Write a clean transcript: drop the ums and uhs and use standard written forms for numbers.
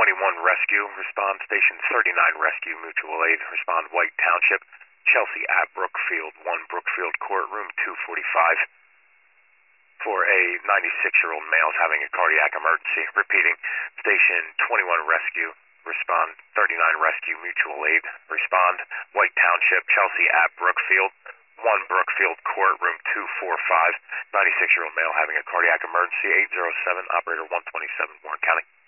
21 Rescue, respond. Station 39 Rescue, mutual aid, respond. White Township, Chelsea at Brookfield, 1 Brookfield Court, room 245. For a 96-year-old male having a cardiac emergency. Repeating, Station 21 Rescue, respond. 39 Rescue, mutual aid, respond. White Township, Chelsea at Brookfield, 1 Brookfield Court, room 245. 96-year-old male having a cardiac emergency, 807, operator 127, Warren County.